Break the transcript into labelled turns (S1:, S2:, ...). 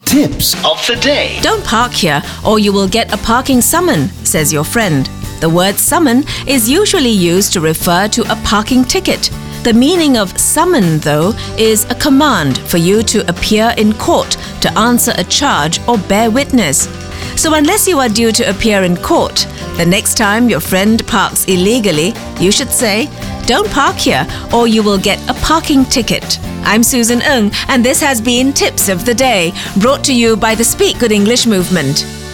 S1: Tips of the day.
S2: Don't park here or you will get a parking summon, says your friend. The word summon is usually used to refer to a parking ticket. The meaning of summon, though, is a command for you to appear in court to answer a charge or bear witness. So unless you are due to appear in court, the next time your friend parks illegally, you should say, "Don't park here or you will get a parking ticket." I'm Susan Ng, and this has been Tips of the Day, brought to you by the Speak Good English movement.